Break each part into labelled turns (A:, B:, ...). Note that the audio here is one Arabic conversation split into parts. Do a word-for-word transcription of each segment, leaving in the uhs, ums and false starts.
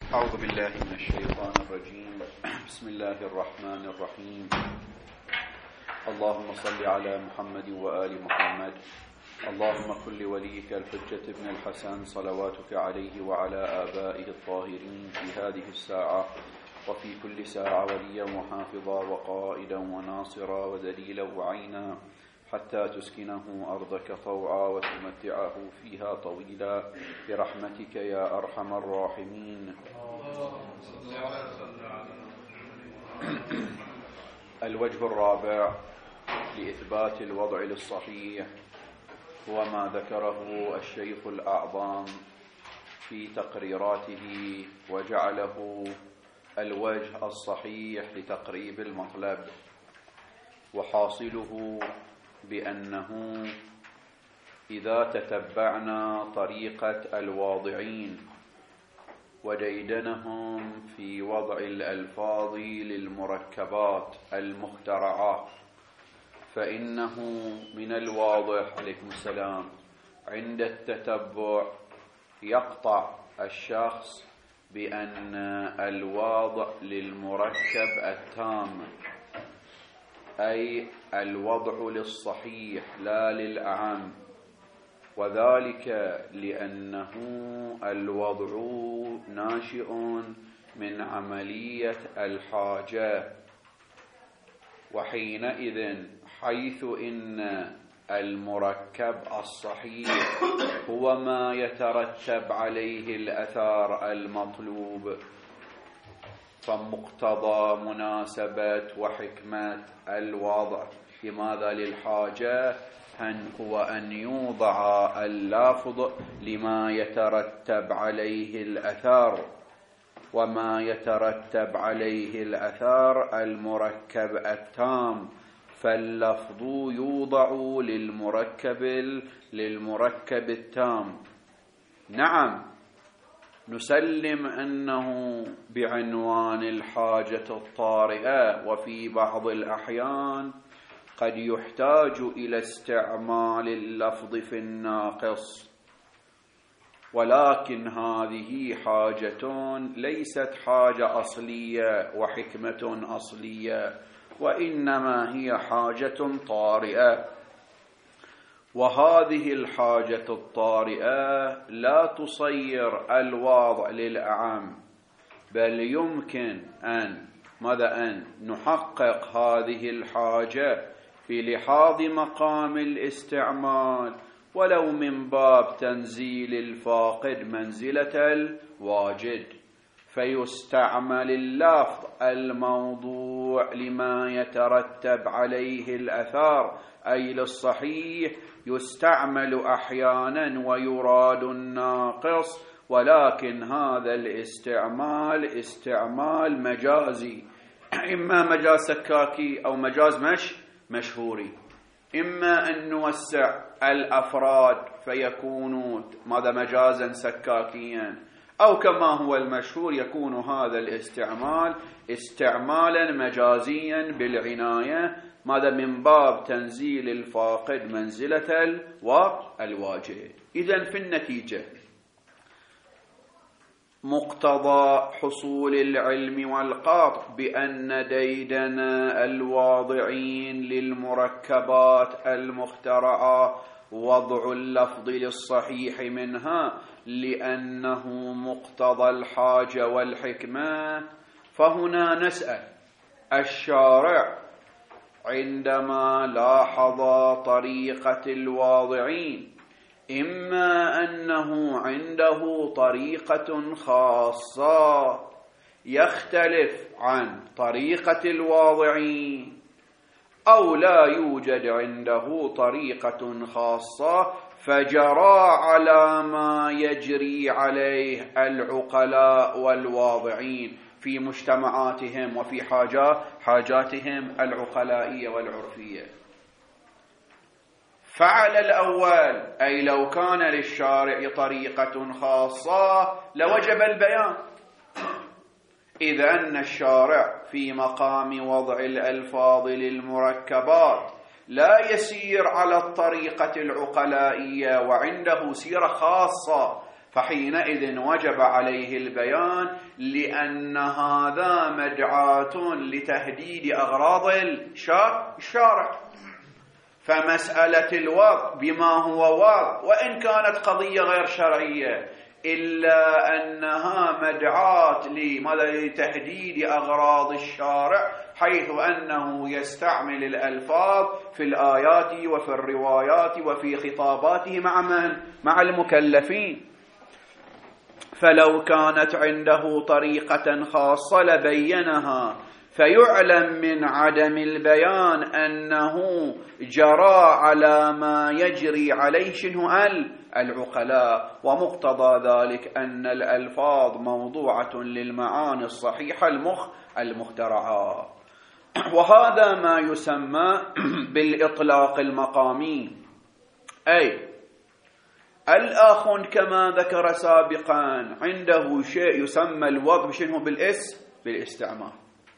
A: أعوذ بالله من الشيطان الرجيم. بسم الله الرحمن الرحيم. اللهم صل على محمد وآل محمد. اللهم كن لوليك الحجة ابن الحسن صلواتك عليه وعلى آبائه الطاهرين في هذه الساعة وفي كل ساعة وليا وحافظا وقائدا وناصرا ودليلا وعينا حتى تسكنه أرضك طوعا وتمتعه فيها طويلا برحمتك يا أرحم الراحمين. الوجه الرابع لإثبات الوضع الصحيح هو ما ذكره الشيخ الأعظم في تقريراته وجعله الوجه الصحيح لتقريب المطلب، وحاصله بأنه إذا تتبعنا طريقة الواضعين وديدنهم في وضع الألفاظ للمركبات المخترعة، فإنه من الواضح عليكم السلام عند التتبع يقطع الشخص بأن الوضع للمركب التام، أي الوضع للصحيح لا للأعم، وذلك لأنه الوضع ناشئ من عملية الحاجة، وحينئذ حيث إن المركب الصحيح هو ما يترتب عليه الأثار المطلوب، فمقتضى مناسبة وحكمة الوضع لماذا للحاجة أن هو أن يوضع اللفظ لما يترتب عليه الأثار، وما يترتب عليه الأثار المركب التام، فاللفظ يوضع للمركب للمركب التام. نعم نسلم أنه بعنوان الحاجة الطارئة، وفي بعض الأحيان قد يحتاج إلى استعمال اللفظ في الناقص، ولكن هذه حاجة ليست حاجة أصلية وحكمة أصلية، وإنما هي حاجة طارئة، وهذه الحاجة الطارئة لا تصير الواضع للأعم، بل يمكن أن ماذا أن نحقق هذه الحاجة في لحاظ مقام الاستعمال ولو من باب تنزيل الفاقد منزلة الواجد، فيستعمل اللفظ الموضوع لما يترتب عليه الأثار أي للصحيح، يستعمل أحيانا ويراد الناقص، ولكن هذا الاستعمال استعمال مجازي، إما مجاز سكاكي أو مجاز مش مشهوري، إما أن نوسع الأفراد فيكون ماذا مجازا سكاكيا، أو كما هو المشهور يكون هذا الاستعمال استعمالا مجازيا بالعناية، ماذا من باب تنزيل الفاقد منزلة والواجد. إذن في النتيجة مقتضى حصول العلم والقاطع بأن ديدن الواضعين للمركبات المخترعة وضع اللفظ للصحيح منها لأنه مقتضى الحاجة والحكمة، فهنا نسأل الشارع عندما لاحظ طريقة الواضعين إما أنه عنده طريقة خاصة يختلف عن طريقة الواضعين، أو لا يوجد عنده طريقة خاصة فجرى على ما يجري عليه العقلاء والواضعين في مجتمعاتهم وفي حاجات حاجاتهم العقلائية والعرفية. فعل الأول، أي لو كان للشارع طريقة خاصة لوجب البيان، إذ أن الشارع في مقام وضع الألفاظ للمركبات لا يسير على الطريقة العقلائية وعنده سيرة خاصة، فحينئذ وجب عليه البيان، لأن هذا مدعاة لتهديد أغراض الشارع. فمسألة الوضع بما هو وضع وإن كانت قضية غير شرعية إلا أنها مدعاة لتهديد أغراض الشارع، حيث أنه يستعمل الألفاظ في الآيات وفي الروايات وفي خطاباته مع من؟ مع المكلفين. فلو كانت عنده طريقة خاصة لبينها، فيعلم من عدم البيان أنه جرى على ما يجري عليه شنو العقلاء، ومقتضى ذلك أن الألفاظ موضوعة للمعاني الصحيحة المخ المخترعات. وهذا ما يسمى بالإطلاق المقامي. أي الآخ كما ذكر سابقا عنده شيء يسمى الوضع شنو بالاسم بالاستعمال.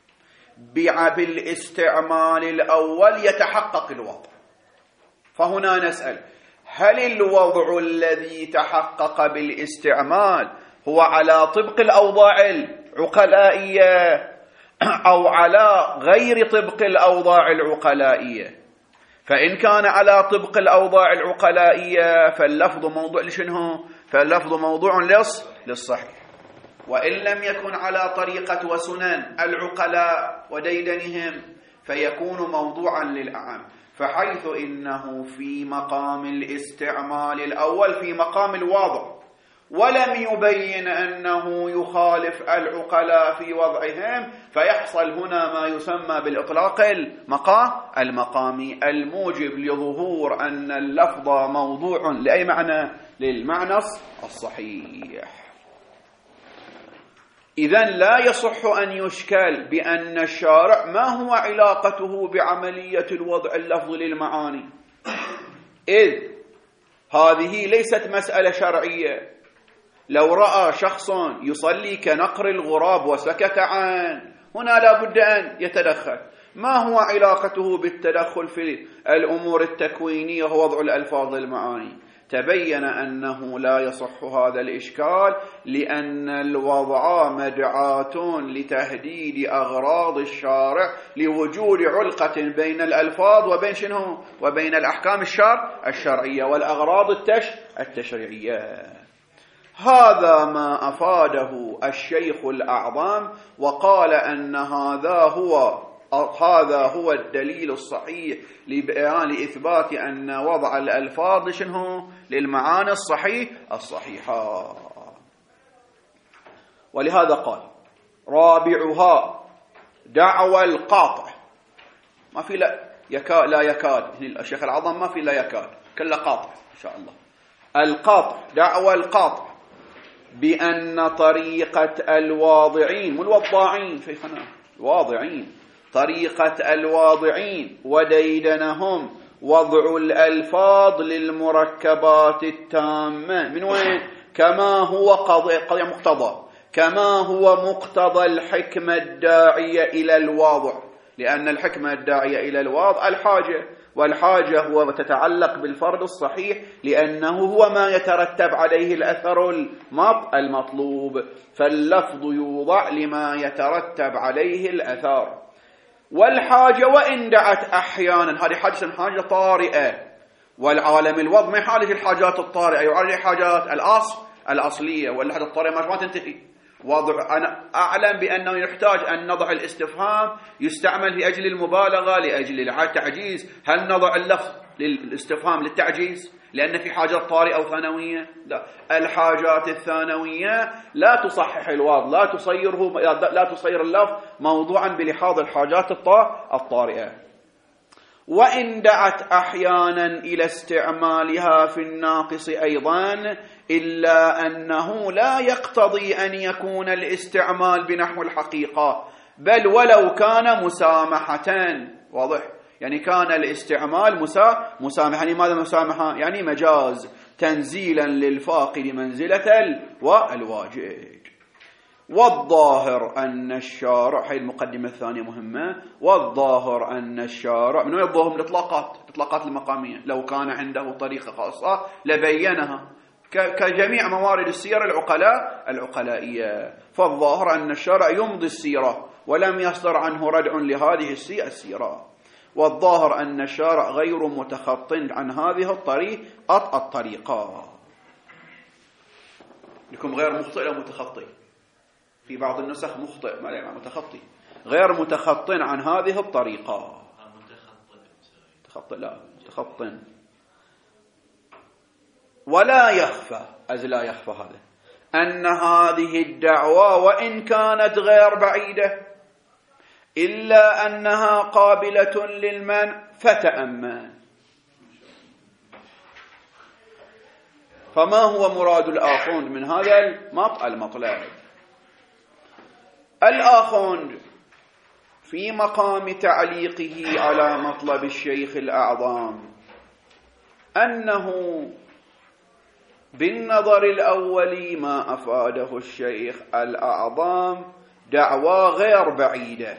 A: بالاستعمال الأول يتحقق الوضع. فهنا نسأل: هل الوضع الذي تحقق بالاستعمال هو على طبق الأوضاع العقلائية أو على غير طبق الأوضاع العقلائية؟ فإن كان على طبق الأوضاع العقلائية فاللفظ موضوع لشنه؟ فاللفظ موضوع للصحيح. وإن لم يكن على طريقة وسنن العقلاء وديدنهم فيكون موضوعا للأعم. فحيث إنه في مقام الاستعمال الأول في مقام الوضع، ولم يبين أنه يخالف العقلاء في وضعهم، فيحصل هنا ما يسمى بالإطلاق المقامي الموجب لظهور أن اللفظ موضوع لأي معنى؟ للمعنى الصحيح. إذن لا يصح أن يشكل بأن الشارع ما هو علاقته بعملية الوضع اللفظ للمعاني، إذ هذه ليست مسألة شرعية. لو رأى شخص يصلي كنقر الغراب وسكت عنه، هنا لا بد أن يتدخل. ما هو علاقته بالتدخل في الأمور التكوينية ووضع الألفاظ المعاني؟ تبين أنه لا يصح هذا الإشكال، لأن الوضع مدعاة لتهديد أغراض الشارع لوجود علقة بين الألفاظ وبين شنو؟ وبين الأحكام الشرع الشرعية والأغراض التش التشريعية. هذا ما أفاده الشيخ الأعظم، وقال أن هذا هو هذا هو الدليل الصحيح لبيان لإثبات أن وضع الألفاظ شنو؟ للمعاني الصحيح الصحيحة. ولهذا قال: رابعها دعوى القاطع. ما في لا يكاد لا يكاد الشيخ العظم ما في لا يكاد، كله قاطع إن شاء الله. القاطع، دعوى القاطع بأن طريقة الواضعين والوضاعين شيخنا الواضعين طريقة الواضعين وديدنهم وضع الألفاظ للمركبات التامة من وين؟ كما هو قضية قضية مقتضى كما هو مقتضى الحكمة الداعية إلى الواضع، لأن الحكمة الداعية إلى الواضع الحاجة، والحاجة هو تتعلق بالفرد الصحيح، لأنه هو ما يترتب عليه الأثر المطلوب، فاللفظ يوضع لما يترتب عليه الأثر. والحاجة وإن دعت أحيانا، هذه حاجة حاجة طارئة، والعالم الوضع ما يحالج الحاجات الطارئة، يعالج حاجات الأصل الأصلية، والحاجة الطارئة ما تنتهي. وضع أنا أعلم بأنه يحتاج أن نضع الاستفهام يستعمل لأجل المبالغة، لأجل التعجيز. هل نضع اللفظ للاستفهام للتعجيز لأن في حاجات طارئة أو ثانوية؟ لا، الحاجات الثانوية لا تصحح الوضع، لا تصيره لا تصير اللفظ موضوعا بلحاظ الحاجات الطارئة. وإن دعت أحيانا إلى استعمالها في الناقص أيضا، إلا أنه لا يقتضي أن يكون الاستعمال بنحو الحقيقة، بل ولو كان مسامحة. واضح؟ يعني كان الاستعمال مسا... مسامحة. يعني ماذا مسامحة؟ يعني مجاز، تنزيلا للفاقد منزلة والواجد. والظاهر أن الشارع، هي المقدمة الثانية مهمة، والظاهر أن الشارع من يضهم الإطلاقات الإطلاقات المقامية، لو كان عنده طريقة خاصة لبينها. كجميع موارد السير العقلاء العقلائية. فالظاهر أن الشرع يمضي السيرة ولم يصدر عنه ردع لهذه السيرة، والظاهر أن الشرع غير متخط عن هذه الطريقة الطريقة. لكم غير مخطئ أو متخطي؟ في بعض النسخ مخطئ، ما يعني متخطي، غير متخط عن هذه الطريقة. متخطئ لا متخط. ولا يخفى، أز لا يخفى هذا، أن هذه الدعوة وإن كانت غير بعيدة إلا أنها قابلة للمنع فتأمل. فما هو مراد الآخوند من هذا المطلب؟ الآخوند في مقام تعليقه على مطلب الشيخ الأعظم أنه بالنظر الأولي ما أفاده الشيخ الأعظم دعوى غير بعيدة،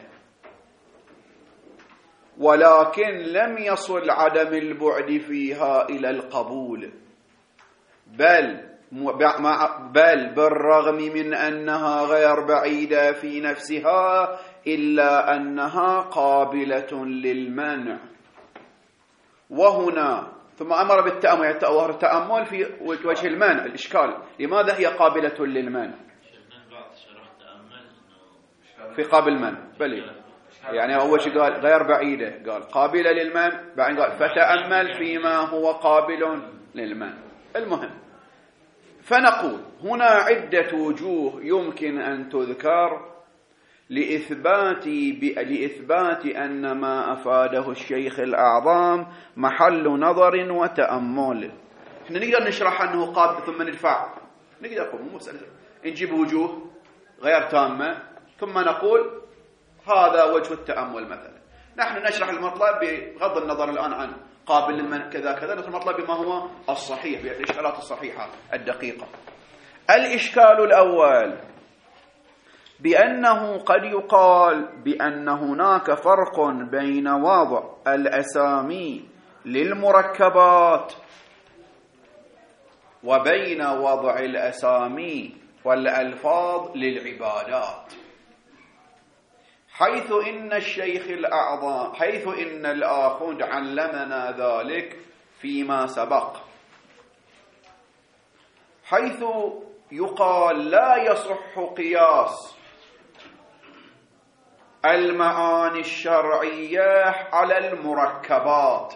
A: ولكن لم يصل عدم البعد فيها إلى القبول، بل بل بالرغم من أنها غير بعيدة في نفسها إلا أنها قابلة للمنع. وهنا ثم أمر بالتأمل، يتظاهر التأمل في وجه المنع، الإشكال لماذا هي قابلة للمنع في قابل المنع؟ بل يعني أول شيء قال غير بعيدة، قال قابلة للمنع، بعدين قال فتأمل فيما هو قابل للمنع. المهم، فنقول هنا عدة وجوه يمكن أن تذكر لإثبات لإثبات أن ما أفاده الشيخ الأعظم محل نظر وتأمل. إحنا نقدر نشرح أنه قابل ثم ندفع، نقدر نقول مو مسألة نجيب وجوه غير تامة ثم نقول هذا وجه التأمل مثلا. نحن نشرح المطلب بغض النظر الآن عن قابل للمنع كذا كذا، نشرح المطلب بما هو الصحيح، بالإشكالات الصحيحة الدقيقة. الإشكال الأول بأنه قد يقال بأن هناك فرق بين وضع الأسامي للمركبات وبين وضع الأسامي والألفاظ للعبادات، حيث إن الشيخ الأعظم حيث إن الآخوند علمنا ذلك فيما سبق، حيث يقال لا يصح قياس المعاني الشرعية على المركبات،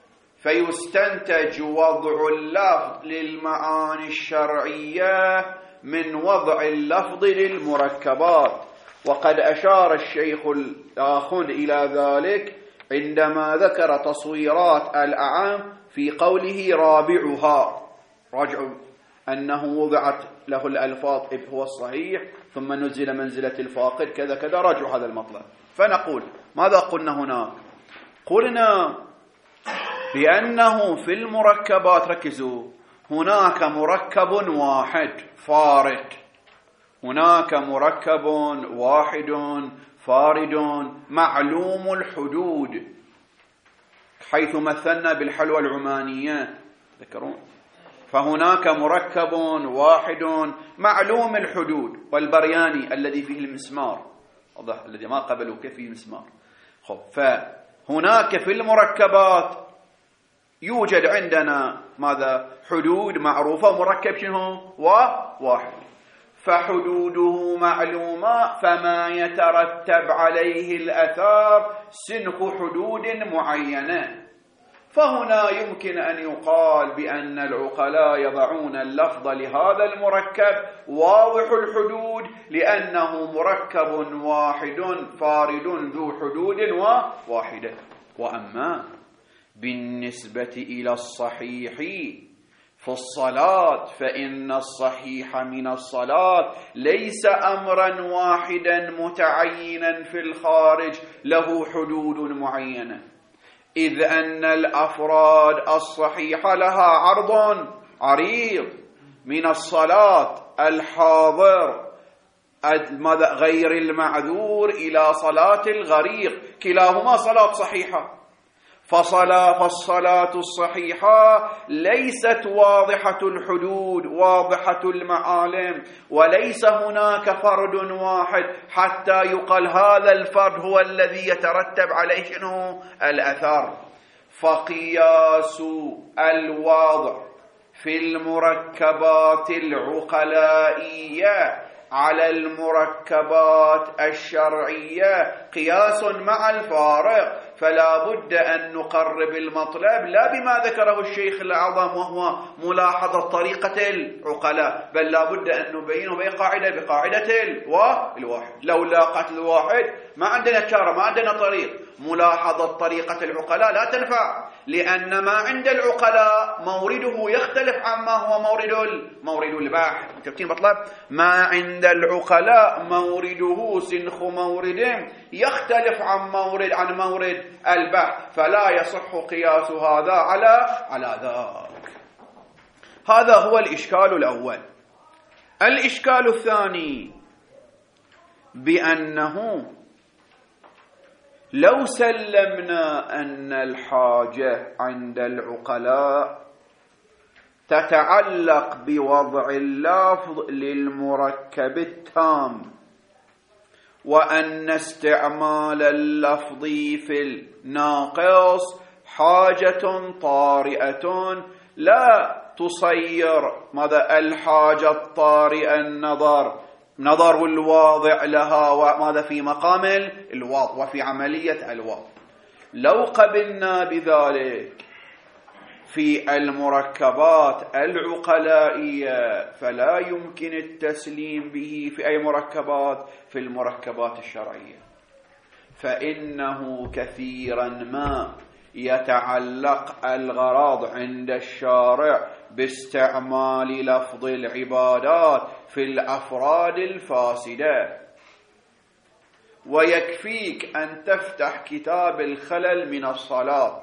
A: فيستنتج وضع اللفظ للمعاني الشرعية من وضع اللفظ للمركبات. وقد أشار الشيخ الآخوند إلى ذلك عندما ذكر تصويرات الأعام في قوله رابعها، رجع أنه وضعت له الألفاظ هو الصحيح ثم نزل منزلة الفاقد كذا كذا، رجع هذا المطلب. فنقول ماذا قلنا هنا؟ قلنا بأنه في المركبات، ركزوا، هناك مركب واحد فارد، هناك مركب واحد فارد معلوم الحدود، حيث مثلنا بالحلوى العمانية، ذكرون؟ فهناك مركب واحد معلوم الحدود، والبرياني الذي فيه المسمار، واضح، الذي ما قبله كيف فيه مسمار. خب، فهناك في المركبات يوجد عندنا ماذا؟ حدود معروفة، مركب شنو؟ وواحد، فحدوده معلومة، فما يترتب عليه الأثار سنخ حدود معينة. فهنا يمكن أن يقال بأن العقلاء يضعون اللفظ لهذا المركب واضح الحدود لأنه مركب واحد فارد ذو حدود واحدة. وأما بالنسبة إلى الصحيح في الصلاة فإن الصحيح من الصلاة ليس أمرا واحدا متعينا في الخارج له حدود معينة، إذ أن الأفراد الصحيحة لها عرض عريض من الصلاة الحاضر غير المعذور إلى صلاة الغريق، كلاهما صلاة صحيحة. فصلاة فالصلاة الصحيحة ليست واضحة الحدود واضحة المعالم، وليس هناك فرد واحد حتى يقال هذا الفرد هو الذي يترتب عليه شنو الأثر. فقياس الوضع في المركبات العقلائية على المركبات الشرعية قياس مع الفارق، فلا بد أن نقرب المطلب لا بما ذكره الشيخ الأعظم وهو ملاحظة طريقة العقلاء، بل لا بد أن نبينه بقاعدة بقاعدة الواحد. لو لاقت الواحد ما عندنا شارة، ما عندنا طريق. ملاحظة طريقة العقلاء لا تنفع، لأن ما عند العقلاء مورده يختلف عما هو مورد مورد البحث. متفقين مطلب؟ ما عند العقلاء مورده سنخ مورد يختلف عن مورد عن مورد البحث، فلا يصح قياس هذا على على ذاك. هذا هو الإشكال الأول. الإشكال الثاني بأنه لو سلمنا أن الحاجة عند العقلاء تتعلق بوضع اللفظ للمركب التام، وأن استعمال اللفظ في الناقص حاجة طارئة لا تصير ماذا الحاجة الطارئة النظر نظر الواضع لها وماذا في مقام الوضع وفي عملية الوضع. لو قبلنا بذلك في المركبات العقلائية فلا يمكن التسليم به في أي مركبات؟ في المركبات الشرعية، فإنه كثيرا ما يتعلق الغرض عند الشارع باستعمال لفظ العبادات في الأفراد الفاسدة. ويكفيك أن تفتح كتاب الخلل من الصلاة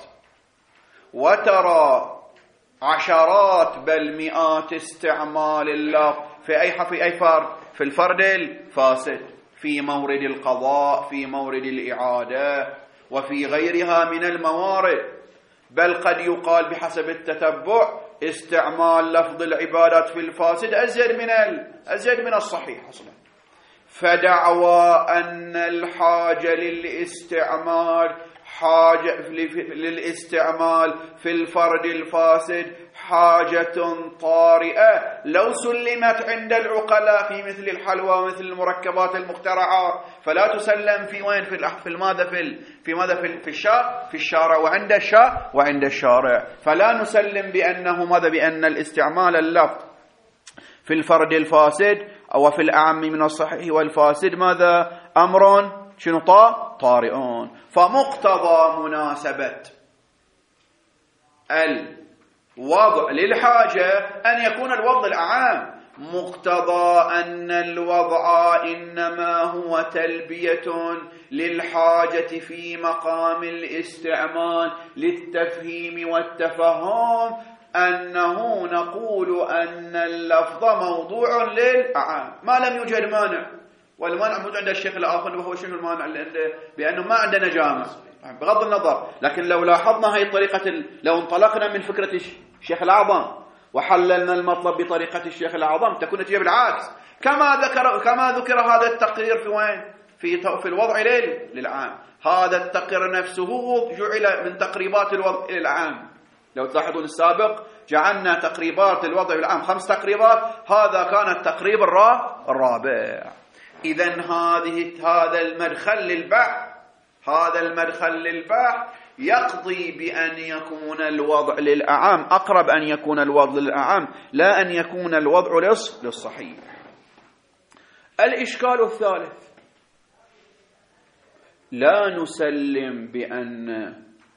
A: وترى عشرات بل مئات استعمال اللفظ في أي في أي فرد، في الفرد الفاسد، في مورد القضاء، في مورد الإعادة، وفي غيرها من الموارد. بل قد يقال بحسب التتبع استعمال لفظ العبادات في الفاسد أزيد من أزيد من الصحيح أصلا. فدعوى أن الحاجة للاستعمال حاجة للاستعمال في الفرد الفاسد حاجة طارئة لو سلمت عند العقلاء في مثل الحلوى ومثل المركبات المخترعة، فلا تسلم في وين؟ في في ماذا في في ماذا في في الشارع في الشارع وعند الشارع وعند الشارع. فلا نسلم بأنه ماذا بأن الاستعمال اللفظ في الفرد الفاسد أو في الأعم من الصحيح والفاسد ماذا أمر شنو طارئون. فمقتضى مناسبة الوضع للحاجة أن يكون الوضع الأعام. مقتضى أن الوضع إنما هو تلبية للحاجة في مقام الاستعمال للتفهيم والتفهم، أنه نقول أن اللفظ موضوع للأعام ما لم يوجد مانع. والمانع موجود عند الشيخ الآخر، وهو شنو المانع اللي عنده؟ بأنه ما عندنا جامع بغض النظر. لكن لو لاحظنا هاي الطريقة، لو انطلقنا من فكرة الشيخ الأعظم وحللنا المطلب بطريقة الشيخ الأعظم تكون نتيجة بالعكس. كما ذكر كما ذكر هذا التقرير في وين؟ في في الوضع للعام. هذا التقرير نفسه جعل من تقريبات الوضع للعام. لو تلاحظون السابق جعلنا تقريبات الوضع للعام خمس تقريبات، هذا كان التقريب الرابع. إذن هذه هذا المدخل للبحث هذا المدخل للبحث يقضي بأن يكون الوضع للأعام، أقرب أن يكون الوضع للأعام لا أن يكون الوضع للصحيح. الإشكال الثالث: لا نسلم بأن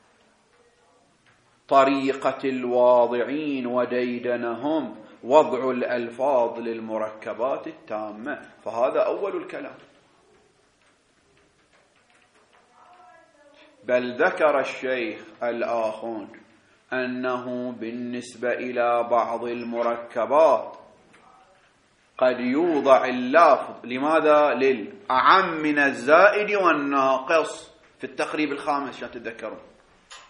A: طريقة الواضعين وديدنهم وضع الألفاظ للمركبات التامة، فهذا أول الكلام. بل ذكر الشيخ الآخر أنه بالنسبة إلى بعض المركبات قد يوضع اللفظ لماذا؟ للأعم من الزائد والناقص في التقريب الخامس عشان تتذكرون.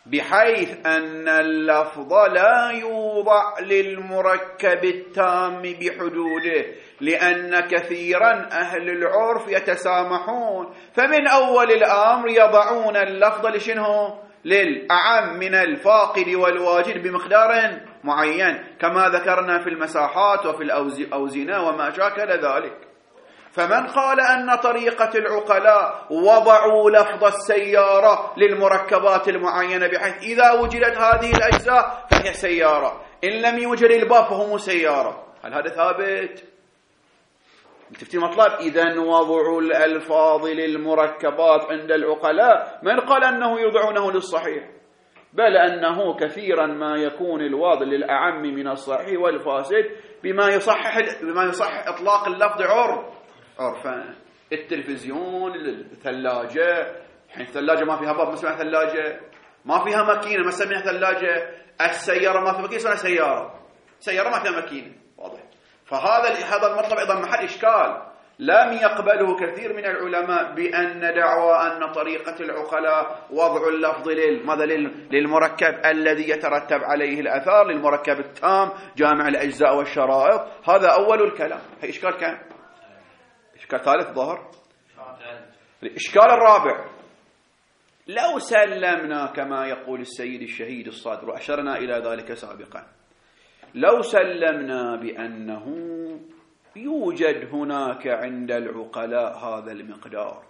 A: بحيث أن اللفظ لا يوضع للمركب التام بحدوده، لأن كثيرا أهل العرف يتسامحون، فمن أول الأمر يضعون اللفظ لشنه للأعم من الفاقد والواجد بمقدار معين، كما ذكرنا في المساحات وفي الأوزنة وما شاكل ذلك. فمن قال أن طريقة العقلاء وضعوا لفظ السيارة للمركبات المعينة بحيث إذا وجدت هذه الأجزاء فهي سيارة، إن لم يوجد الباب فهو سيارة، هل هذا ثابت؟ تفتي مطلب إذن وضع الألفاظ للمركبات عند العقلاء من قال أنه يوضعونه للصحيح؟ بل أنه كثيرا ما يكون الوضع للأعم من الصحيح والفاسد بما يصحح بما يصحح إطلاق اللفظ عرف عرفا. التلفزيون، الثلاجة، الحين الثلاجة ما فيها باب ما اسمها ثلاجة، ما فيها ماكينة ما اسمها ثلاجة، السيارة ما فيها ماكينة اسمها سيارة، سيارة ما فيها ماكينة، واضح. فهذا هذا المطلب أيضا محل إشكال لم يقبله كثير من العلماء، بأن دعوى أن طريقة العقلاء وضع اللفظ لل ماذا للمركب الذي يترتب عليه الأثار، للمركب التام جامع الأجزاء والشرائط. هذا أول الكلام. هي إشكال كان إشكال ثالث ظهر. الإشكال الرابع، لو سلمنا كما يقول السيد الشهيد الصادر وأشرنا إلى ذلك سابقا، لو سلمنا بأنه يوجد هناك عند العقلاء هذا المقدار،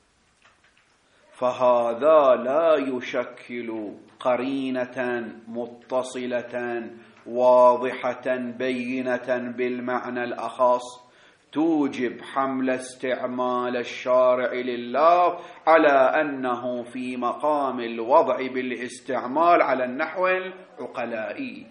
A: فهذا لا يشكل قرينة متصلة واضحة بينة بالمعنى الأخص توجب حمل استعمال الشارع لله على أنه في مقام الوضع بالاستعمال على النحو العقلائي،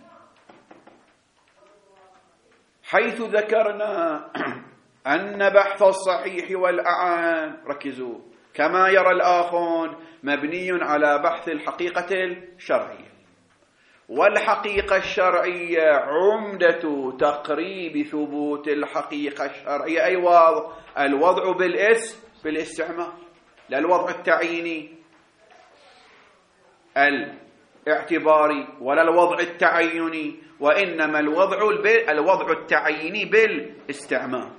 A: حيث ذكرنا أن بحث الصحيح والأعام، ركزوا، كما يرى الآخرون مبني على بحث الحقيقة الشرعية، والحقيقة الشرعية عمدة تقريب ثبوت الحقيقة الشرعية أي وضع الوضع بالاسم بالاستعمال، لا الوضع التعييني الاعتباري ولا الوضع التعيني، وإنما الوضع الوضع التعييني بالاستعمال.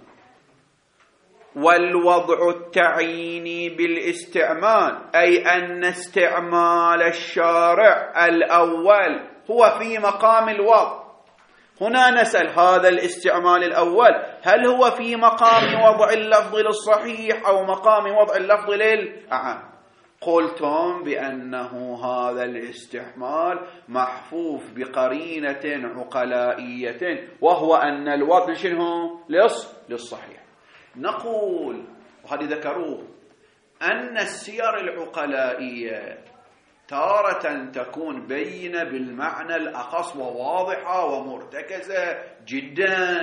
A: والوضع التعييني بالاستعمال أي أن استعمال الشارع الأول هو في مقام الوضع. هنا نسأل هذا الاستعمال الأول هل هو في مقام وضع اللفظ للصحيح أو مقام وضع اللفظ للأعم؟ قلتم بأنه هذا الاستعمال محفوف بقرينة عقلائية، وهو أن الوضع شنو للصحيح. نقول وهذه ذكروه أن السير العقلائية تارة تكون بينة بالمعنى الأخص وواضحة ومرتكزة جدا،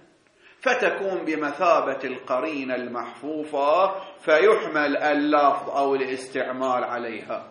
A: فتكون بمثابة القرينة المحفوفة فيحمل اللفظ أو الاستعمال عليها،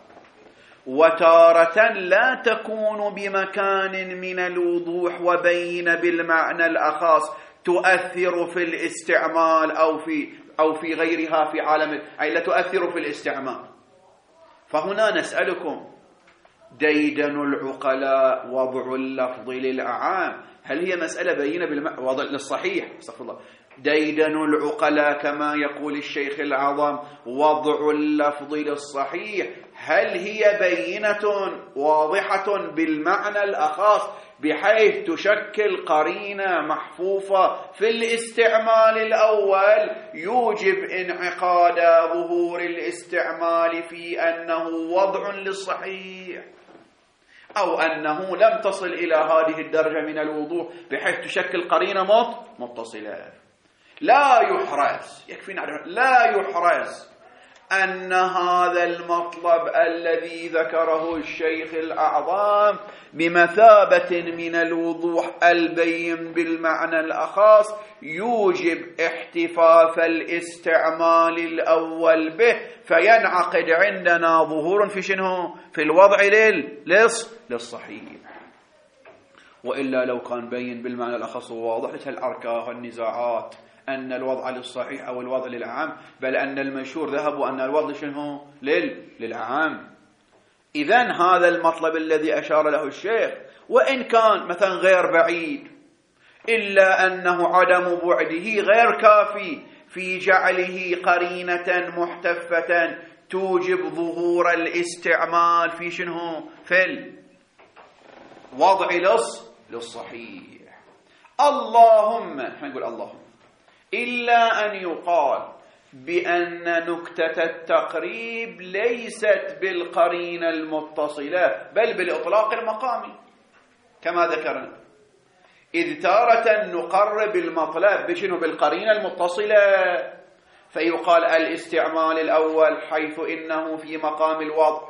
A: وتارة لا تكون بمكان من الوضوح وبين بالمعنى الأخص تؤثر في الاستعمال أو في أو في غيرها في عالم، أي لا تؤثر في الاستعمال. فهنا نسألكم ديدن العقلاء وضع اللفظ للأعام، هل هي مسألة بينة بالمعنى وضع للصحيح؟ استغفر الله. ديدن العقلاء كما يقول الشيخ الأعظم وضع اللفظ للصحيح، هل هي بينة واضحة بالمعنى الأخص بحيث تشكل قرينة محفوفة في الاستعمال الأول يوجب انعقاد ظهور الاستعمال في أنه وضع للصحيح، أو أنه لم تصل إلى هذه الدرجة من الوضوح بحيث تشكل قرينة متصلة؟ لا يحرز، يكفي نعرف، لا يحرز أن هذا المطلب الذي ذكره الشيخ الأعظم بمثابة من الوضوح البين بالمعنى الأخص يوجب احتفاف الاستعمال الأول به، فينعقد عندنا ظهور في شنو؟ في الوضع للصحيح. وإلا لو كان بين بالمعنى الأخص وواضح للأركاه والنزاعات أن الوضع للصحيح أو الوضع للأعم، بل أن المشهور ذهبوا أن الوضع شنو لل... للأعم. إذن هذا المطلب الذي أشار له الشيخ وإن كان مثلا غير بعيد، إلا أنه عدم بعده غير كافي في جعله قرينة محتفة توجب ظهور الاستعمال في شنو؟ في الوضع للصحيح. اللهم نقول اللهم إلا أن يقال بأن نكتة التقريب ليست بالقرينة المتصلة بل بالإطلاق المقامي كما ذكرنا، إذ تارة نقرب المطلب بشنو؟ بالقرينة المتصلة، فيقال الاستعمال الأول حيث إنه في مقام الوضع،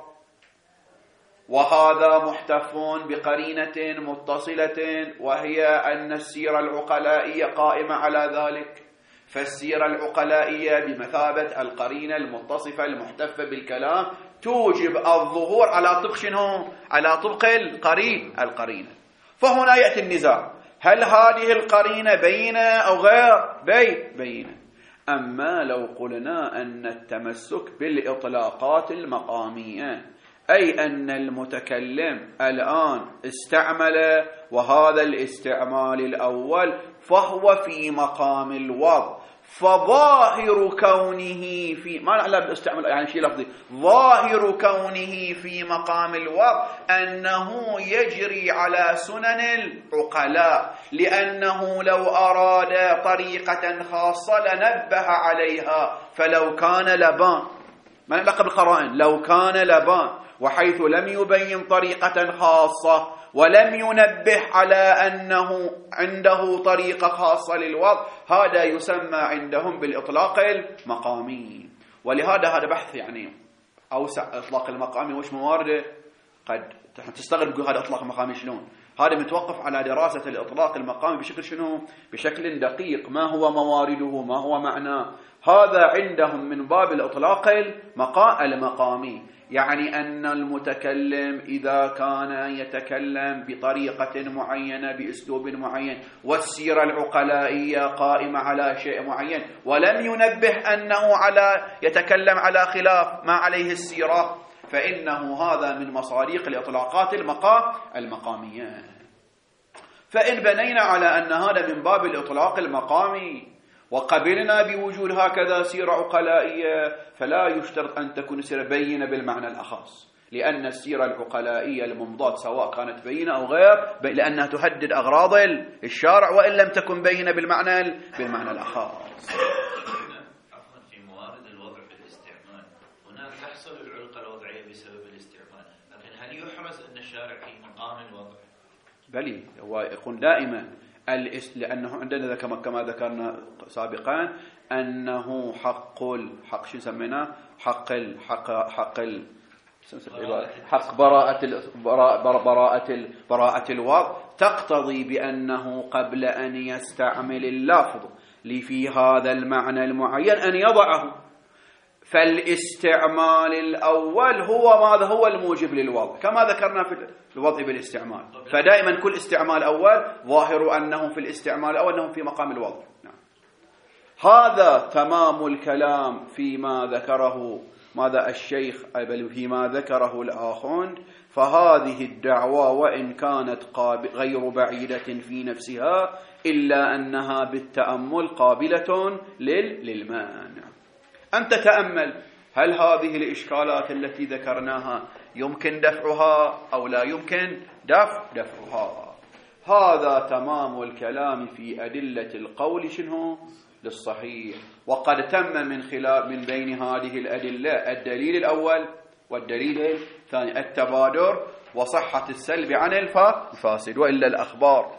A: وهذا محتف بقرينة متصلة وهي أن السيرة العقلائية قائمة على ذلك، فالسيرة العقلائية بمثابة القرينة المتصفة المحتفة بالكلام توجب الظهور على طبق شنو؟ على طبق القرين القرينة. فهنا يأتي النزاع، هل هذه القرينة بينة أو غير بي بينة؟ أما لو قلنا أن التمسك بالإطلاقات المقامية، أي أن المتكلم الآن استعمل وهذا الاستعمال الأول فهو في مقام الوضع، فظاهر كونه في ما لا بالاستعمال يعني شيء لفظي، ظاهر كونه في مقام الوضع أنه يجري على سنن العقلاء، لأنه لو أراد طريقة خاصة لنبه عليها، فلو كان لبان ما لقب القرائن لو كان لبان وحيث لم يبين طريقة خاصة ولم ينبه على أنه عنده طريقة خاصة للوضع، هذا يسمى عندهم بالإطلاق المقامي. ولهذا هذا بحث يعني أوسع. إطلاق المقامي وش موارده؟ قد تستغرب هذا إطلاق المقامي شلون؟ هذا متوقف على دراسة الإطلاق المقامي بشكل شنو؟ بشكل دقيق، ما هو موارده، ما هو معناه. هذا عندهم من باب الإطلاق المقامي، يعني أن المتكلم إذا كان يتكلم بطريقة معينة بأسلوب معين والسيرة العقلائية قائمة على شيء معين ولم ينبه أنه على يتكلم على خلاف ما عليه السيرة، فإنه هذا من مصاريق الإطلاقات المقامية. فإن بنينا على أن هذا من باب الإطلاق المقامي وقبلنا بوجود هكذا سيرة عقلائية، فلا يشترط أن تكون سيرة بينة بالمعنى الأخص، لأن السيرة العقلائية الممضاة سواء كانت بينة أو غير لأنها تهدد أغراض الشارع وإن لم تكن بينة بالمعنى بالمعنى الأخص.
B: في موارد الوضع بالاستعمال هناك تحصل العلقة الوضعية بسبب الاستعمال، لكن هل يحرز أن الشارع في مقام الوضع؟
A: بلي، هو يقول دائما لأنه عندنا كما ذكرنا سابقا أنه حق الحق شو سميناه حق الحق حق ال حق براءة براءة براءة الوضع، تقتضي بأنه قبل أن يستعمل اللفظ لفي هذا المعنى المعين أن يضعه. فالاستعمال الأول هو ماذا؟ هو الموجب للوضع كما ذكرنا في الوضع بالاستعمال. فدائما كل استعمال أول ظاهر أنه في الاستعمال الأول أنه في مقام الوضع. نعم. هذا تمام الكلام فيما ذكره ماذا الشيخ بل فيما ذكره الآخوند. فهذه الدعوة وإن كانت غير بعيدة في نفسها إلا أنها بالتأمل قابلة للمانع. أنت تأمل هل هذه الإشكالات التي ذكرناها يمكن دفعها أو لا يمكن دفع دفعها. هذا تمام الكلام في أدلة القول شنو للصحيح. وقد تم من خلال من بين هذه الأدلة الدليل الأول والدليل الثاني التبادر وصحة السلب عن الفاسد، وإلا الأخبار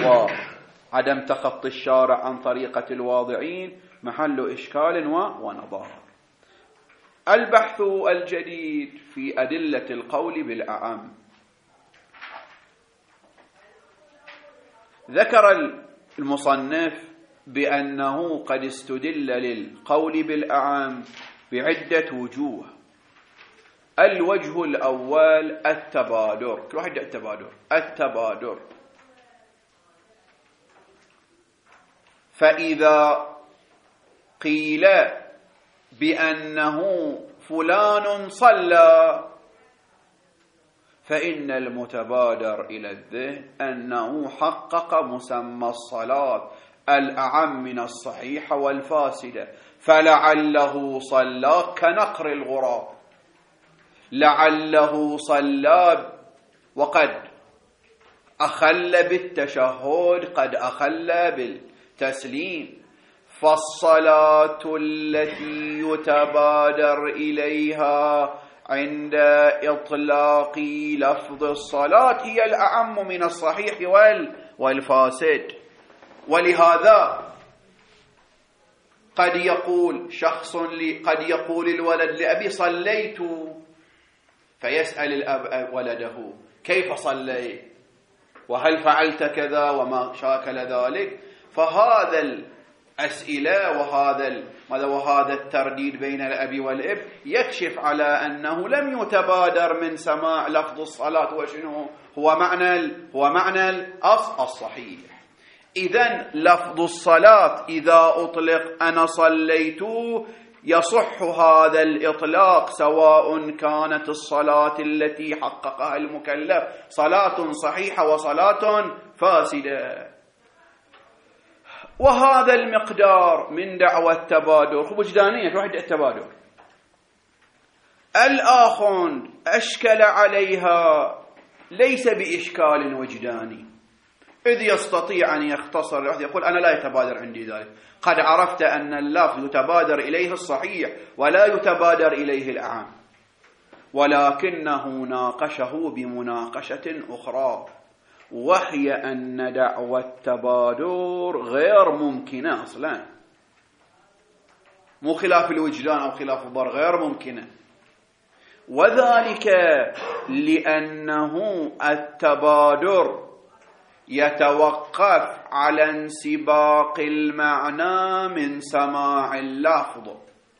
A: وعدم تخطي الشارع عن طريقة الواضعين محل إشكال ونظار. البحث الجديد في أدلة القول بالأعم. ذكر المصنف بأنه قد استدل للقول بالأعم بعدة وجوه. الوجه الأول التبادر. كل واحد التبادر التبادر فإذا قيل بأنه فلان صلى فإن المتبادر إلى الذهن أنه حقق مسمى الصلاة الأعم من الصحيحة والفاسدة، فلعله صلى كنقر الغراب، لعله صلى وقد أخل بالتشهد، قد أخل بالتسليم. فالصلاة التي يتبادر إليها عند إطلاق لفظ الصلاة هي الأعم من الصحيح والفاسد. ولهذا قد يقول شخص قد يقول الولد لأبي صليت، فيسأل الأب ولده كيف صليت وهل فعلت كذا وما شاكل ذلك. فهذا الأسئلة وهذا وهذا الترديد بين الأب والابن يكشف على أنه لم يتبادر من سماع لفظ الصلاة وشنو هو معنى هو معنى الأصل الصحيح. إذن لفظ الصلاة إذا أطلق أنا صليت يصح هذا الإطلاق، سواء كانت الصلاة التي حققها المكلف صلاة صحيحة وصلاة فاسدة. وهذا المقدار من دعوى التبادر وجدانية وحدة التبادر الآخر أشكل عليها ليس بإشكال وجداني، إذ يستطيع أن يختصر يقول أنا لا يتبادر عندي ذلك، قد عرفت أن اللفظ يتبادر إليه الصحيح ولا يتبادر إليه الأعم، ولكنه ناقشه بمناقشة أخرى، وهي أن دعوى التبادر غير ممكنة أصلا، مو خلاف الوجدان أو خلاف الضر، غير ممكنة. وذلك لأنه التبادر يتوقف على انسباق المعنى من سماع اللفظ.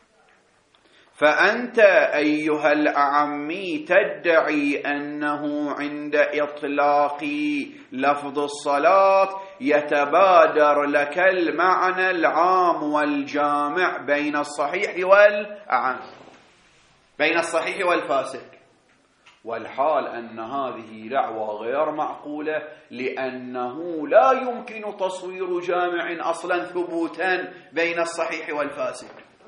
A: فأنت أيها الأعمي تدعي أنه عند إطلاق لفظ الصلاة يتبادر لك المعنى العام والجامع بين الصحيح والأعم، بين الصحيح والفاسد، والحال أن هذه دعوة غير معقولة، لأنه لا يمكن تصوير جامع أصلا ثبوتا بين الصحيح والفاسد.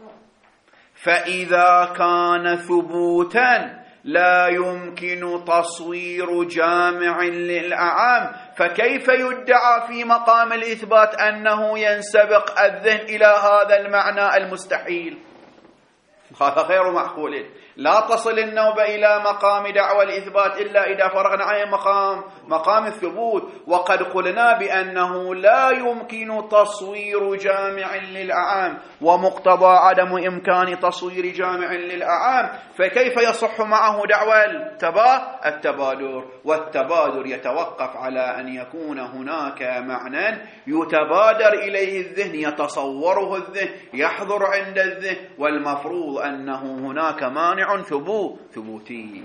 A: فإذا كان ثبوتا لا يمكن تصوير جامع للأعام، فكيف يدعى في مقام الإثبات أنه ينسبق الذهن إلى هذا المعنى المستحيل؟ هذا غير معقول. لا تصل النوبة إلى مقام دعوى الإثبات إلا إذا فرغنا عن مقام مقام الثبوت. وقد قلنا بأنه لا يمكن تصوير جامع للأعام، ومقتضى عدم إمكان تصوير جامع للأعام، فكيف يصح معه دعوى التبادر؟ والتبادر يتوقف على أن يكون هناك معنى يتبادر إليه الذهن، يتصوره الذهن، يحضر عند الذهن، والمفروض أنه هناك مانع ثبوت ثبوتي.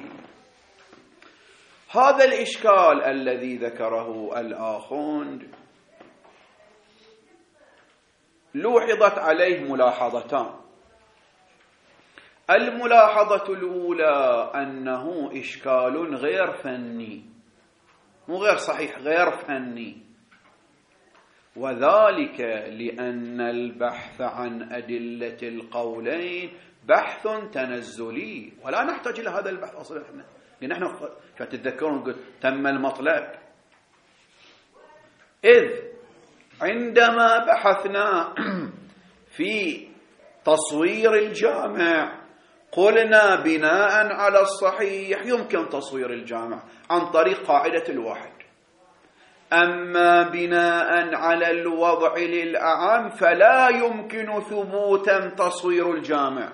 A: هذا الإشكال الذي ذكره الآخوند لوحظت عليه ملاحظتان. الملاحظة الأولى أنه إشكال غير فني، مو غير صحيح، غير فني، وذلك لأن البحث عن أدلة القولين بحث تنزلي، ولا نحتاج إلى هذا البحث أصلا. احنا نحن فتتذكرون قلت تم المطلب، إذ عندما بحثنا في تصوير الجامع قلنا بناء على الصحيح يمكن تصوير الجامع عن طريق قاعدة الواحد، أما بناء على الوضع للأعم فلا يمكن ثبوتا تصوير الجامع.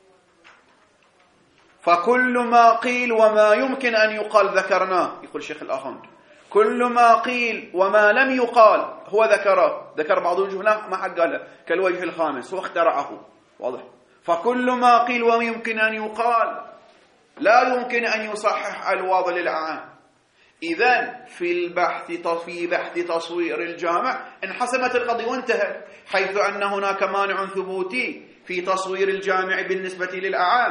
A: فكل ما قيل وما يمكن أن يقال ذكرناه، يقول الشيخ الآخوند، كل ما قيل وما لم يقال هو ذكره، ذكر بعض الوجه ما حق قاله، كالوجه الخامس هو اخترعه، واضح. فكل ما قيل ويمكن أن يقال لا يمكن أن يصحح الوضع للعام. إذن في البحث في بحث تصوير الجامع انحسمت القضية وانتهت، حيث أن هناك مانع ثبوتي في تصوير الجامع بالنسبة للأعام،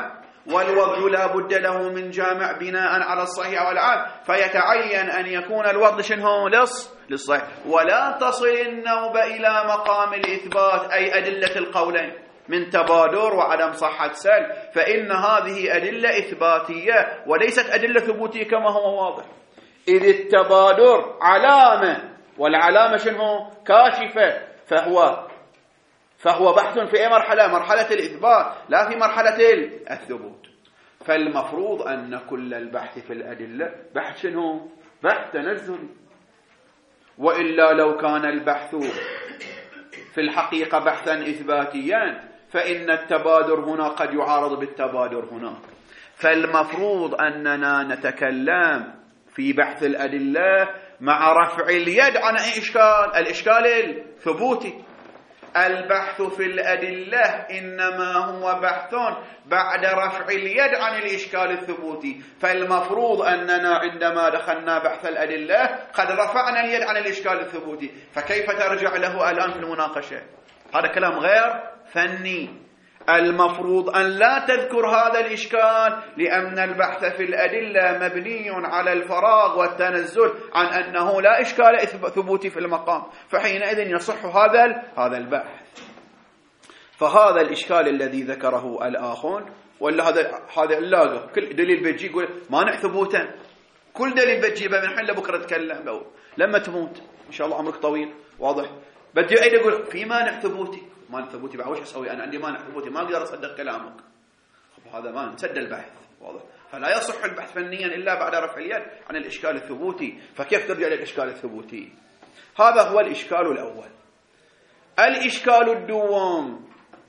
A: والوضع لا بد له من جامع بناء على الصحيح والعام، فيتعين أن يكون الوضع شنو لص للصحيح، ولا تصل النوبة إلى مقام الإثبات أي أدلة القولين من تبادر وعدم صحة سل، فإن هذه أدلة إثباتية وليست أدلة ثبوتية كما هو واضح. إذ التبادر علامة، والعلامة شنو كاشفة، فهو فهو بحث في أي مرحلة؟ مرحلة الإثبات، لا في مرحلة الثبوت. فالمفروض أن كل البحث في الأدلة بحث شنو؟ بحث تنزلي، وإلا لو كان البحث في الحقيقة بحثا إثباتيا فإن التبادر هنا قد يعارض بالتبادر هناك. فالمفروض أننا نتكلم في بحث الأدلة مع رفع اليد عن أي إشكال؟ الإشكال الثبوتي. البحث في الأدلة إنما هو بحث بعد رفع اليد عن الإشكال الثبوتي، فالمفروض أننا عندما دخلنا بحث الأدلة قد رفعنا اليد عن الإشكال الثبوتي، فكيف ترجع له الآن في المناقشة؟ هذا كلام غير فني. المفروض أن لا تذكر هذا الإشكال، لأن البحث في الأدلة مبني على الفراغ والتنزل عن أنه لا إشكال ثبوتي في المقام، فحينئذ يصح هذا هذا البحث. فهذا الإشكال الذي ذكره الآخون، ولا هذا هذا اللاغة كل دليل بيجي يقول مانع ثبوتا، كل دليل بتجيبه من حين لبكره تكلم لما تموت إن شاء الله عمرك طويل واضح، بدي أيد أقول في مانع ثبوتي، مانع ثبوتي بعد وش أسوي؟ أنا عندي مانع ثبوتي ما أقدر أصدق كلامك. خب هذا ما نسد البحث واضح. فلا يصح البحث فنيا إلا بعد رفع اليد عن الإشكال الثبوتي، فكيف ترجع للإشكال الثبوتي؟ هذا هو الإشكال الأول. الإشكال الدوام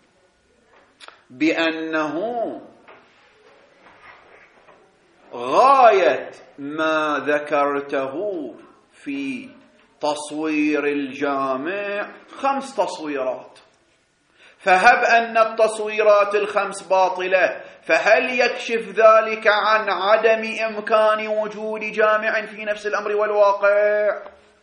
A: بأنه غاية ما ذكرته في تصوير الجامع خمس تصويرات، فهب أن التصويرات الخمس باطلة، فهل يكشف ذلك عن عدم إمكان وجود جامع في نفس الأمر والواقع؟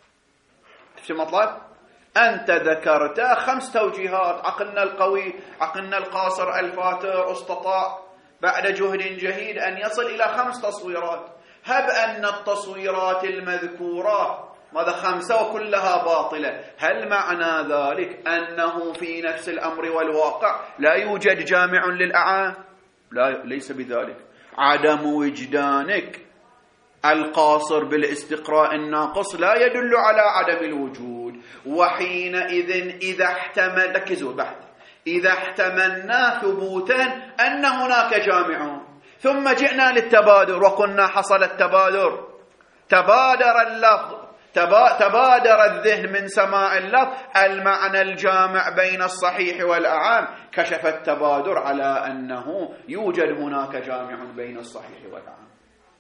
A: شو المطلب؟ أنت ذكرت خمس توجيهات، عقلنا القوي عقلنا القاصر الفاتر استطاع بعد جهد جهيد أن يصل إلى خمس تصويرات. هب أن التصويرات المذكورة ماذا خمسة وكلها باطلة، هل معنى ذلك أنه في نفس الأمر والواقع لا يوجد جامع للأعام؟ لا، ليس بذلك. عدم وجدانك القاصر بالاستقراء الناقص لا يدل على عدم الوجود، وحينئذ إذا احتمل ركزوا بحث إذا احتملنا ثبوتا أن هناك جامع، ثم جئنا للتبادر وقلنا حصل التبادر، تبادر اللفظ تبادر الذهن من سماع اللفظ المعنى الجامع بين الصحيح والأعام، كشف التبادر على أنه يوجد هناك جامع بين الصحيح والأعام.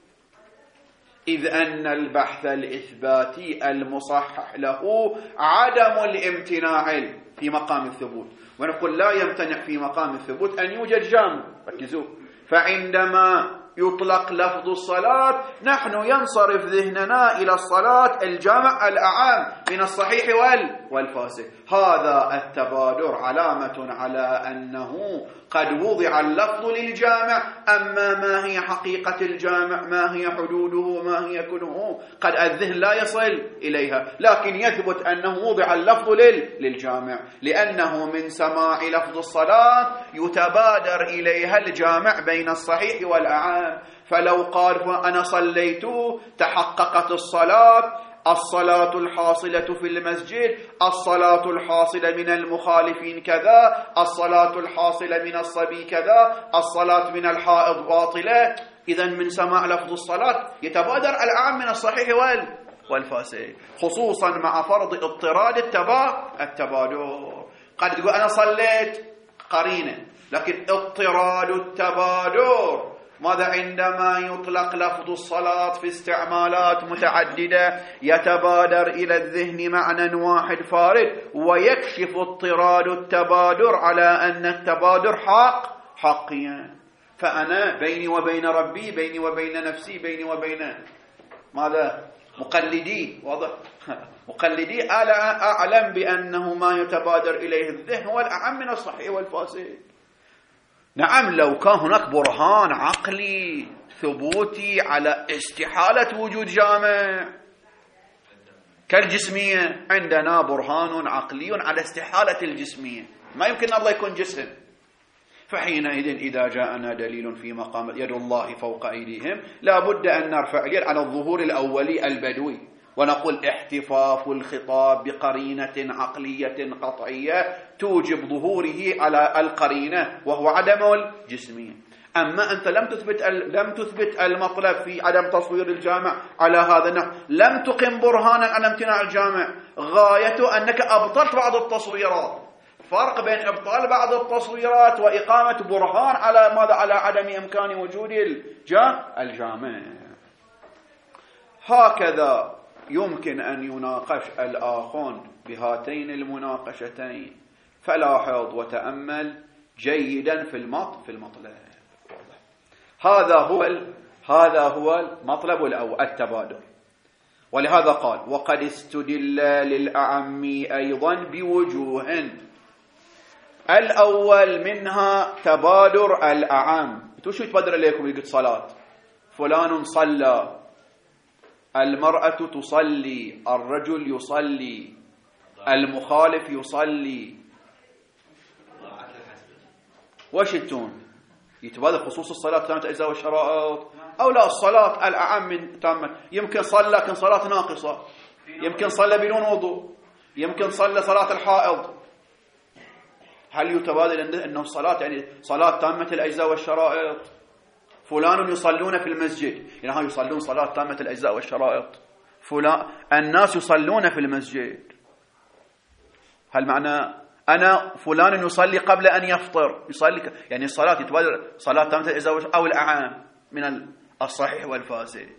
A: إذ أن البحث الإثباتي المصحح له عدم الامتناع في مقام الثبوت، ونقول لا يمتنع في مقام الثبوت أن يوجد جامع. ركزوا، فعندما يطلق لفظ الصلاة نحن ينصرف ذهننا إلى الصلاة الجامع الأعام من الصحيح والفاسد. هذا التبادر علامة على أنه قد وضع اللفظ للجامع، أما ما هي حقيقة الجامع، ما هي حدوده، ما هي كنه، قد الذهن لا يصل إليها، لكن يثبت أنه وضع اللفظ للجامع، لأنه من سماع لفظ الصلاة يتبادر إليها الجامع بين الصحيح والأعام. فلو قال أنا صليت تحققت الصلاة، الصلاة الحاصلة في المسجد، الصلاة الحاصلة من المخالفين كذا، الصلاة الحاصلة من الصبي كذا، الصلاة من الحائض باطلة. إذن من سماع لفظ الصلاة يتبادر الأعم من الصحيح والفاسد، خصوصا مع فرض اضطراد التبادر. قد تقول أنا صليت قرينة، لكن اضطراد التبادر ماذا؟ عندما يطلق لفظ الصلاة في استعمالات متعددة يتبادر إلى الذهن معنى واحد فارد، ويكشف اضطراد التبادر على أن التبادر حق حقيا. فأنا بيني وبين ربي، بيني وبين نفسي، بيني وبين ماذا؟ مقلدي، واضح؟ مقلدي أعلم بأنه ما يتبادر إليه الذهن هو الأعم من الصحيح والفاسد. نعم لو كان هناك برهان عقلي ثبوتي على استحالة وجود جامع كالجسمية، عندنا برهان عقلي على استحالة الجسمية، ما يمكن الله يكون جسم. فحينئذ إذا جاءنا دليل في مقام يد الله فوق أيديهم لا بد أن نرفع اليد على الظهور الأولي البدوي ونقول احتفاف الخطاب بقرينة عقلية قطعية توجب ظهوره على القرينة وهو عدم الجسمية. أما أنت لم تثبت لم تثبت المطلب في عدم تصوير الجامع على هذا النحو، لم تقم برهانا على امتناع الجامع، غايته أنك أبطلت بعض التصويرات. فرق بين إبطال بعض التصويرات وإقامة برهان على ماذا؟ على عدم إمكان وجود الجامع. هكذا يمكن أن يناقش الآخون بهاتين المناقشتين، فلاحظ وتأمل جيدا في المط في المطلب. هذا هو هذا هو المطلب الأول التبادر. ولهذا قال وقد استدل للأعم أيضا بوجوه. الأول منها تبادر الأعم. انتوا شو يتبادر إليكم؟ يقول صلاة، فلان صلى، المرأة تصلي، الرجل يصلي، المخالف يصلي. وش التون؟ يتبادر خصوص الصلاة تامة الأجزاء والشرائط أو لا؟ الصلاة الأعم من تامة. يمكن صلى لكن صلاة ناقصة، يمكن صلى بدون وضوء، يمكن صلى صلاة الحائض. هل يتبادل أنه صلاة يعني صلاة تامة الأجزاء والشرائط؟ فلان يصلون في المسجد، يعني يصلون صلاة تامة الأجزاء والشرائط. فلان الناس يصلون في المسجد، هل معنى أنا فلان يصلي قبل أن يفطر يصلي يعني الصلاة يتبادل صلاة تامة الأجزاء أو الأعام من الصحيح والفاسد؟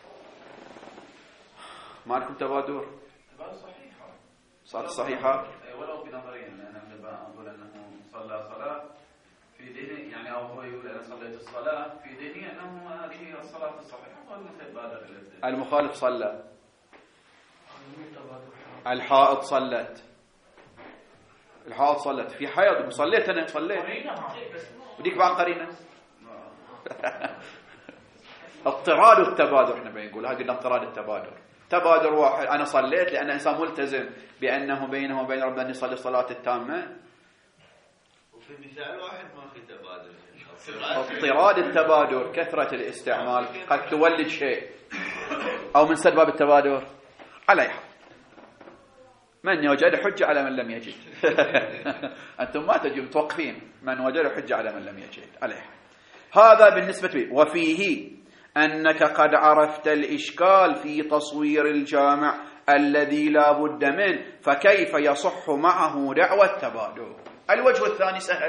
A: ما لكم تبادر؟
C: صحيحة
A: صلاة صحيحة
C: ولو بنظرين، لأن أنا أقول أنه صلى صلاة في دينه، يعني أو هو يقول أنا صليت الصلاة في ديني أنه هذه الصلاة الصحيحة والمتبادر إلى الذهن.
A: المخالف صلى، الحائض صلت، الحائض صلت في حيض وصليت أنا صليت وديك بعد قرينة. اضطراد التبادر احنا بنقول هذا اضطراد التبادر. تبادر واحد أنا صليت لأن إنسان ملتزم بأنه بينه وبين ربنا أن يصلي الصلاة التامة،
B: وفي مثال واحد ما في تبادر.
A: اضطراد التبادر كثرة الاستعمال قد تولد شيء أو من سبب التبادر. على أي حال من وجد حجة على من لم يجد. أنتم ما تجوا متوقفين، من وجد حجة على من لم يجد. على أي حال هذا بالنسبة لي. وفيه أنك قد عرفت الإشكال في تصوير الجامع الذي لا بد منه، فكيف يصح معه دعوى التبادر؟ الوجه الثاني سهل،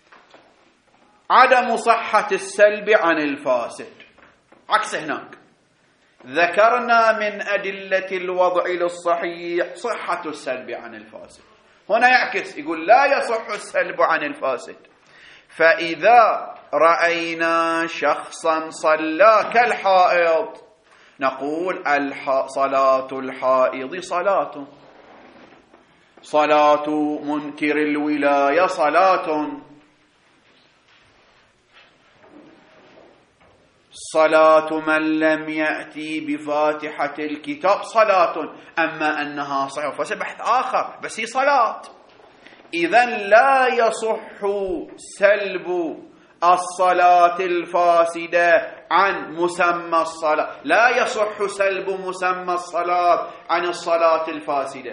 A: عدم صحة السلب عن الفاسد. عكس هناك ذكرنا من أدلة الوضع للصحيح صحة السلب عن الفاسد، هنا يعكس يقول لا يصح السلب عن الفاسد. فإذا رأينا شخصا صلى كالحائض نقول الح... صلاة الحائض صلاة، صلاة منكر الولاية صلاة، صلاة من لم يأتي بفاتحة الكتاب صلاة. أما أنها صحيحة فسبحت آخر، بس هي صلاة. إذن لا يصح سلب الصلاة الفاسدة عن مسمى الصلاة، لا يصح سلب مسمى الصلاة عن الصلاة الفاسدة.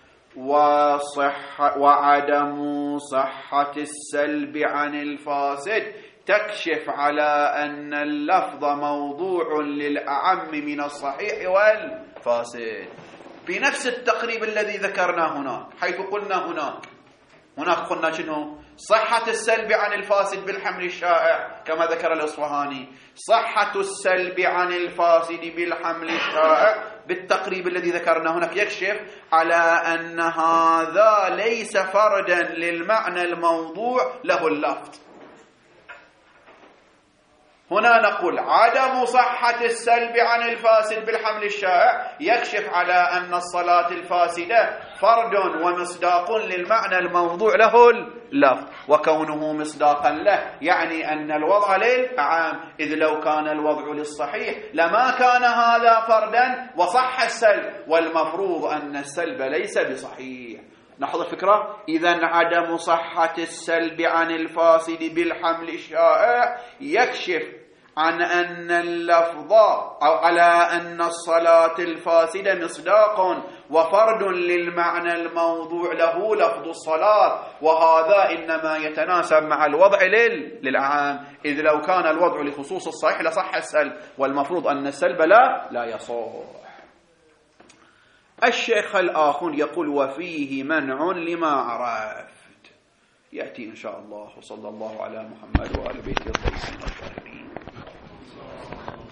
A: وصح وعدم صحة السلب عن الفاسد تكشف على أن اللفظ موضوع للأعم من الصحيح والفاسد بنفس التقريب الذي ذكرنا هناك، حيث قلنا هناك هناك قلنا شنو؟ صحة السلب عن الفاسد بالحمل الشائع كما ذكر الإصفهاني، صحة السلب عن الفاسد بالحمل الشائع بالتقريب الذي ذكرنا هناك يكشف على أن هذا ليس فردا للمعنى الموضوع له اللفظ. هنا نقول عدم صحة السلب عن الفاسد بالحمل الشائع يكشف على أن الصلاة الفاسدة فرد ومصداق للمعنى الموضوع له لللفظ وكونه مصداقا له، يعني أن الوضع للعام، إذ لو كان الوضع للصحيح لما كان هذا فردا وصح السلب، والمفروض أن السلب ليس بصحيح. نحضر الفكرة. إذن عدم صحة السلب عن الفاسد بالحمل الشائع يكشف عن أن اللفظ أو على أن الصلاة الفاسدة مصداق وفرد للمعنى الموضوع له لفظ الصلاة، وهذا إنما يتناسب مع الوضع للعام، إذ لو كان الوضع لخصوص الصحيح لصح السلب، والمفروض أن السلب لا لا يصح. الشيخ الآخر يقول وفيه منع لما عرفت، يأتي إن شاء الله. وصلى الله على محمد وآل بيته الطيبين الطاهرين.